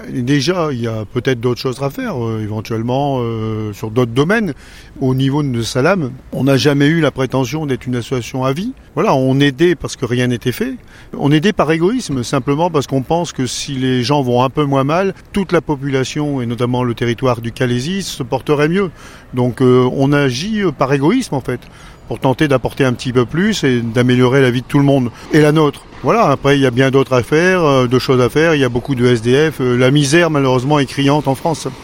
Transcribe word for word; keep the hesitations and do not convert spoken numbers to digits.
déjà, il y a peut-être d'autres choses à faire, euh, éventuellement euh, sur d'autres domaines. Au niveau de Salam, on n'a jamais eu la prétention d'être une association à vie. Voilà, on aidait parce que rien n'était fait. On aidait par égoïsme, simplement parce qu'on pense que si les gens vont un peu moins mal, toute la population, et notamment le territoire du Calaisis, se porterait mieux. Donc euh, on agit par égoïsme en fait, pour tenter d'apporter un petit peu plus et d'améliorer la vie de tout le monde. Et la nôtre. Voilà, après il y a bien d'autres affaires, euh, de choses à faire, il y a beaucoup de S D F. Euh, la misère malheureusement est criante en France.